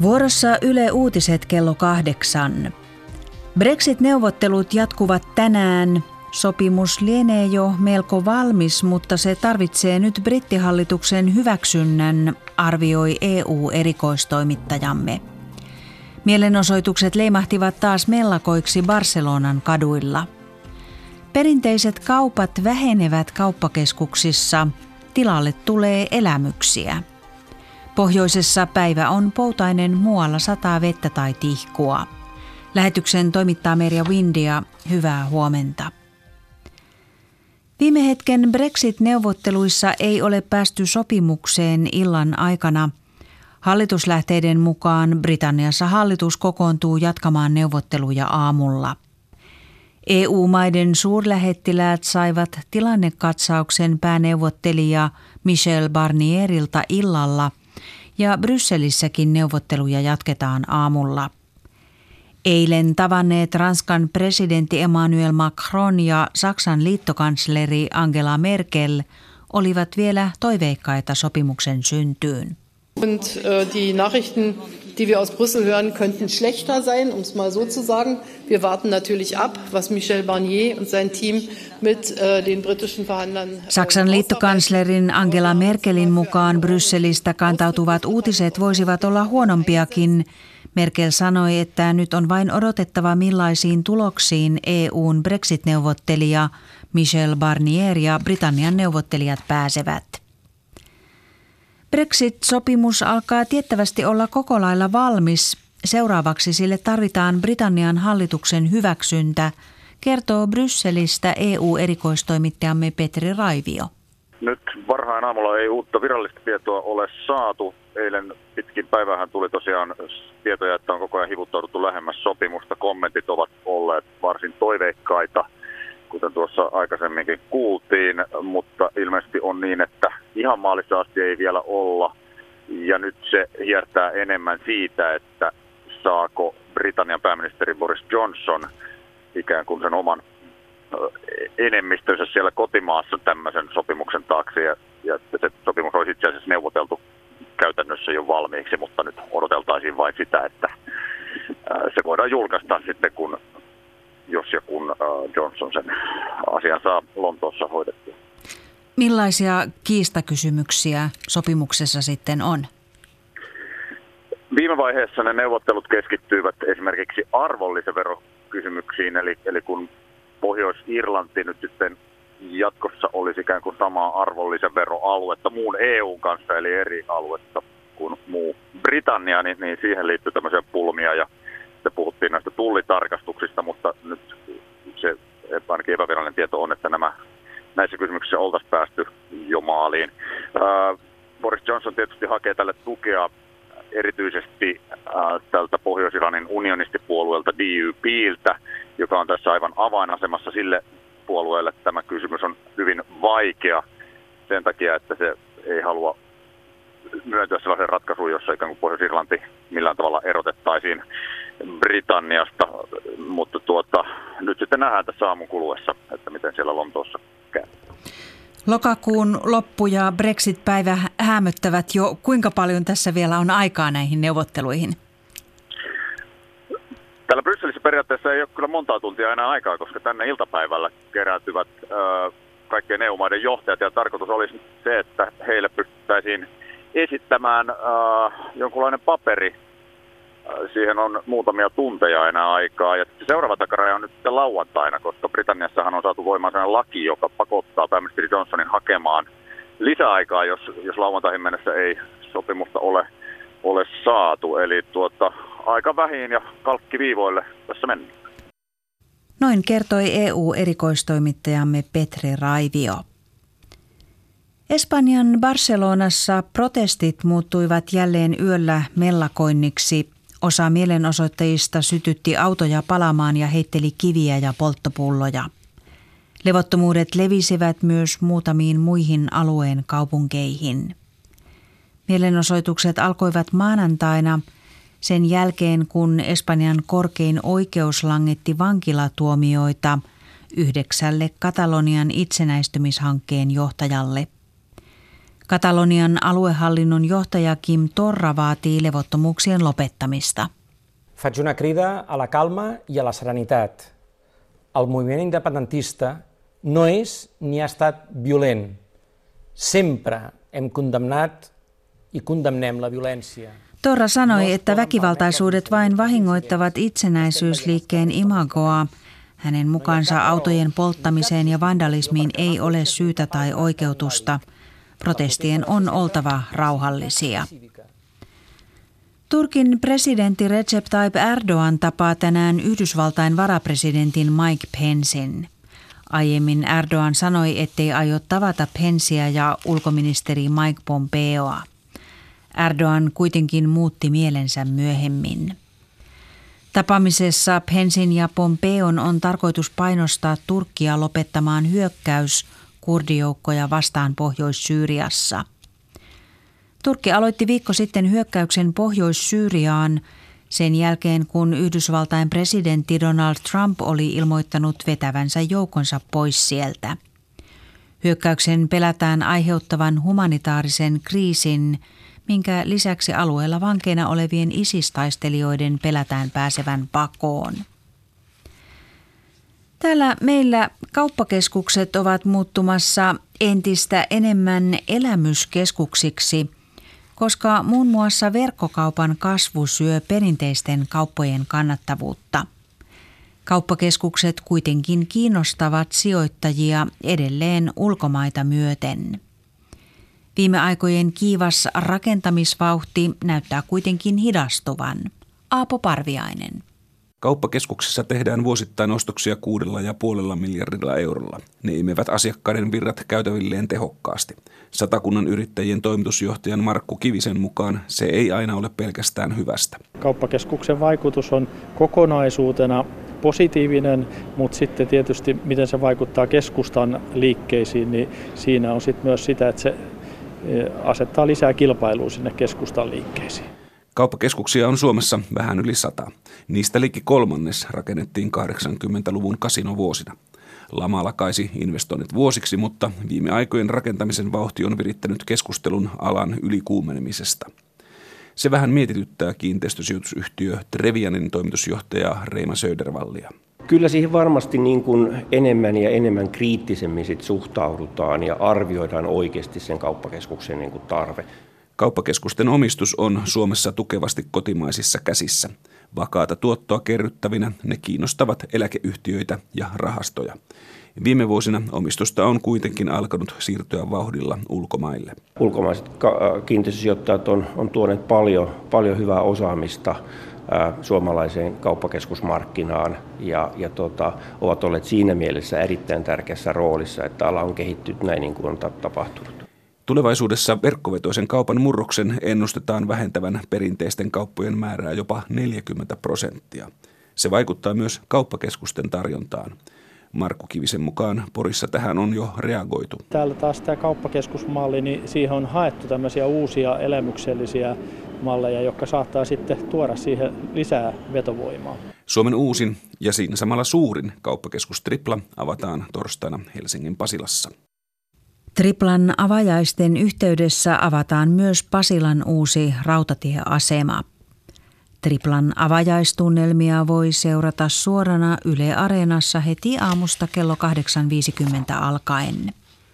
Vuorossa Yle Uutiset kello 8. Brexit-neuvottelut jatkuvat tänään. Sopimus lienee jo melko valmis, mutta se tarvitsee nyt brittihallituksen hyväksynnän, arvioi EU-erikoistoimittajamme. Mielenosoitukset leimahtivat taas mellakoiksi Barcelonan kaduilla. Perinteiset kaupat vähenevät kauppakeskuksissa. Tilalle tulee elämyksiä. Pohjoisessa päivä on poutainen, muualla sataa vettä tai tihkua. Lähetyksen toimittaa Merja Windia. Hyvää huomenta. Viime hetken Brexit-neuvotteluissa ei ole päästy sopimukseen illan aikana. Hallituslähteiden mukaan Britanniassa hallitus kokoontuu jatkamaan neuvotteluja aamulla. EU-maiden suurlähettiläät saivat tilannekatsauksen pääneuvottelija Michel Barnierilta illalla ja Brysselissäkin neuvotteluja jatketaan aamulla. Eilen tavanneet Ranskan presidentti Emmanuel Macron ja Saksan liittokansleri Angela Merkel olivat vielä toiveikkaita sopimuksen syntyyn. Und die Nachrichten, die wir aus Brüssel hören, könnten schlechter sein, um es mal so zu sagen. Wir warten natürlich ab, was Michel Barnier und sein Team mit den britischen Verhandlern. Saksan liittokanslerin Angela Merkelin mukaan Brysselistä kantautuvat uutiset voisivat olla huonompiakin. Merkel sanoi, että nyt on vain odotettava millaisiin tuloksiin EU:n Brexit-neuvottelija Michel Barnier ja Britannian neuvottelijat pääsevät. Brexit-sopimus alkaa tiettävästi olla koko lailla valmis. Seuraavaksi sille tarvitaan Britannian hallituksen hyväksyntä, kertoo Brysselistä EU-erikoistoimittajamme Petri Raivio. Nyt varhain aamulla ei uutta virallista tietoa ole saatu. Eilen pitkin päivähän tuli tosiaan tietoja, että on koko ajan hivuttauduttu lähemmäs sopimusta. Kommentit ovat olleet varsin toiveikkaita, kuten tuossa aikaisemminkin kuultiin, mutta ilmeisesti on niin, että ihan maalissa asti ei vielä olla. Ja nyt se hiertää enemmän siitä, että saako Britannian pääministeri Boris Johnson ikään kuin sen oman enemmistönsä siellä kotimaassa tämmöisen sopimuksen taakse. Ja se sopimus olisi itse asiassa neuvoteltu käytännössä jo valmiiksi, mutta nyt odoteltaisiin vain sitä, että se voidaan julkaista sitten, jos ja kun Johnson sen asian saa Lontoossa hoidettua. Millaisia kiistakysymyksiä sopimuksessa sitten on? Viime vaiheessa ne neuvottelut keskittyivät esimerkiksi arvonlisäverokysymyksiin, eli kun Pohjois-Irlanti nyt sitten jatkossa olisi ikään kuin samaa arvonlisäveroaluetta muun EUn kanssa, eli eri aluetta kuin muu Britannia, niin siihen liittyy tämmöisiä pulmia ja sitten puhuttiin näistä tullitarkastuksista, mutta nyt se ainakin epävirallinen tieto on, että näissä kysymyksissä oltaisiin päästy jo maaliin. Boris Johnson tietysti hakee tälle tukea erityisesti tältä Pohjois-Irlannin unionistipuolueelta DUP:ltä, joka on tässä aivan avainasemassa sille puolueelle. Tämä kysymys on hyvin vaikea sen takia, että se ei halua myöntyä sellaisen ratkaisuun, jossa ikään kuin Pohjois-Irlanti millään tavalla erotettaisiin Britanniasta, mutta nyt sitten nähdään tässä aamun kuluessa, että miten siellä Lontoossa käy. Lokakuun loppu ja Brexit-päivä häämöttävät jo. Kuinka paljon tässä vielä on aikaa näihin neuvotteluihin? Täällä Brysselissä periaatteessa ei ole kyllä montaa tuntia enää aikaa, koska tänne iltapäivällä kerääntyvät kaikkien EU-maiden johtajat. Ja tarkoitus olisi se, että heille pystyttäisiin esittämään jonkunlainen paperi. Siihen on muutamia tunteja enää aikaa. Ja seuraava takaraja on nyt sitten lauantaina, koska Britanniassahan on saatu voimaan sellainen laki, joka pakottaa pääministeri Johnsonin hakemaan lisäaikaa, jos lauantaihin mennessä ei sopimusta ole saatu. Eli aika vähin ja kalkkiviivoille tässä mennään. Noin kertoi EU-erikoistoimittajamme Petri Raivio. Espanjan Barcelonassa protestit muuttuivat jälleen yöllä mellakoinniksi. Osa mielenosoittajista sytytti autoja palamaan ja heitteli kiviä ja polttopulloja. Levottomuudet levisivät myös muutamiin muihin alueen kaupunkeihin. Mielenosoitukset alkoivat maanantaina sen jälkeen, kun Espanjan korkein oikeus langetti vankilatuomioita 9 Katalonian itsenäistymishankkeen johtajalle. Katalonian aluehallinnon johtaja Quim Torra vaatii levottomuuksien lopettamista. Faig una crida a la calma i a la serenitat. El moviment independentista no és ni ha estat violent. Sempre hem condemnat i condemnem la violència. Torra sanoi, että väkivaltaisuudet vain vahingoittavat itsenäisyysliikkeen imagoa. Hänen mukaansa autojen polttamiseen ja vandalismiin ei ole syytä tai oikeutusta. Protestien on oltava rauhallisia. Turkin presidentti Recep Tayyip Erdoğan tapaa tänään Yhdysvaltain varapresidentin Mike Pencein. Aiemmin Erdoğan sanoi, ettei aio tavata Penceä ja ulkoministeri Mike Pompeoa. Erdoğan kuitenkin muutti mielensä myöhemmin. Tapaamisessa Pencein ja Pompeon on tarkoitus painostaa Turkkia lopettamaan hyökkäys kurdijoukkoja vastaan Pohjois-Syyriassa. Turkki aloitti viikko sitten hyökkäyksen Pohjois-Syyriaan sen jälkeen, kun Yhdysvaltain presidentti Donald Trump oli ilmoittanut vetävänsä joukonsa pois sieltä. Hyökkäyksen pelätään aiheuttavan humanitaarisen kriisin, minkä lisäksi alueella vankeina olevien ISIS-taistelijoiden pelätään pääsevän pakoon. Täällä meillä kauppakeskukset ovat muuttumassa entistä enemmän elämyskeskuksiksi, koska muun muassa verkkokaupan kasvu syö perinteisten kauppojen kannattavuutta. Kauppakeskukset kuitenkin kiinnostavat sijoittajia edelleen ulkomaita myöten. Viime aikojen kiivas rakentamisvauhti näyttää kuitenkin hidastuvan. Aapo Parviainen. Kauppakeskuksissa tehdään vuosittain ostoksia 6,5 miljardilla eurolla. Ne imevät asiakkaiden virrat käytävilleen tehokkaasti. Satakunnan yrittäjien toimitusjohtajan Markku Kivisen mukaan se ei aina ole pelkästään hyvästä. Kauppakeskuksen vaikutus on kokonaisuutena positiivinen, mutta sitten tietysti miten se vaikuttaa keskustan liikkeisiin, niin siinä on sitten myös sitä, että se asettaa lisää kilpailua sinne keskustan liikkeisiin. Kauppakeskuksia on Suomessa vähän yli 100. Niistä liki 1/3 rakennettiin 80-luvun kasinovuosina. Lama lakaisi investoinnit vuosiksi, mutta viime aikojen rakentamisen vauhti on virittänyt keskustelun alan ylikuumenemisesta. Se vähän mietityttää kiinteistösijoitusyhtiö Trevianin toimitusjohtaja Reima Södervallia. Kyllä siihen varmasti niin kuin enemmän ja enemmän kriittisemmin sit suhtaudutaan ja arvioidaan oikeasti sen kauppakeskuksen niin kuin tarve. Kauppakeskusten omistus on Suomessa tukevasti kotimaisissa käsissä. Vakaata tuottoa kerryttävinä ne kiinnostavat eläkeyhtiöitä ja rahastoja. Viime vuosina omistusta on kuitenkin alkanut siirtyä vauhdilla ulkomaille. Ulkomaiset kiinteistösijoittajat on tuoneet paljon hyvää osaamista suomalaiseen kauppakeskusmarkkinaan ja ovat olleet siinä mielessä erittäin tärkeässä roolissa, että ala on kehittynyt näin niin kuin on tapahtunut. Tulevaisuudessa verkkovetoisen kaupan murroksen ennustetaan vähentävän perinteisten kauppojen määrää jopa 40%. Se vaikuttaa myös kauppakeskusten tarjontaan. Markku Kivisen mukaan Porissa tähän on jo reagoitu. Täällä taas tämä kauppakeskusmalli, niin siihen on haettu tämmöisiä uusia elämyksellisiä malleja, jotka saattaa sitten tuoda siihen lisää vetovoimaa. Suomen uusin ja siinä samalla suurin kauppakeskus Tripla avataan torstaina Helsingin Pasilassa. Triplan avajaisten yhteydessä avataan myös Pasilan uusi rautatieasema. Triplan avajaistunnelmia voi seurata suorana Yle Areenassa heti aamusta kello 8.50 alkaen.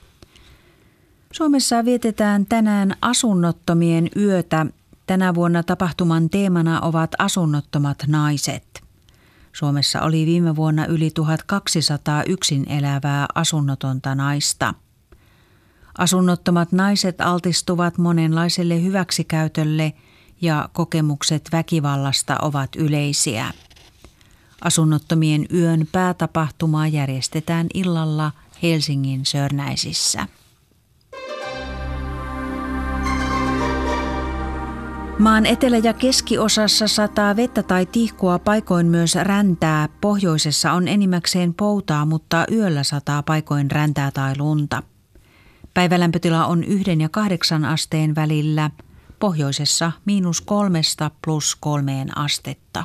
Suomessa vietetään tänään asunnottomien yötä. Tänä vuonna tapahtuman teemana ovat asunnottomat naiset. Suomessa oli viime vuonna yli 1200 yksin elävää asunnotonta naista. Asunnottomat naiset altistuvat monenlaiselle hyväksikäytölle ja kokemukset väkivallasta ovat yleisiä. Asunnottomien yön päätapahtumaa järjestetään illalla Helsingin Sörnäisissä. Maan etelä- ja keskiosassa sataa vettä tai tihkua, paikoin myös räntää. Pohjoisessa on enimmäkseen poutaa, mutta yöllä sataa paikoin räntää tai lunta. Päivälämpötila on 1 ja 8 asteen välillä, pohjoisessa -3 +3 astetta.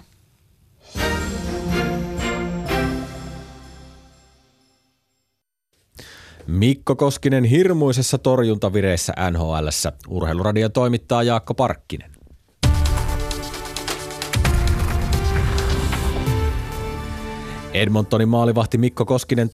Mikko Koskinen hirmuisessa torjuntavireessä NHL:ssä. Urheiluradion toimittaa Jaakko Parkkinen. Edmontonin maalivahti Mikko Koskinen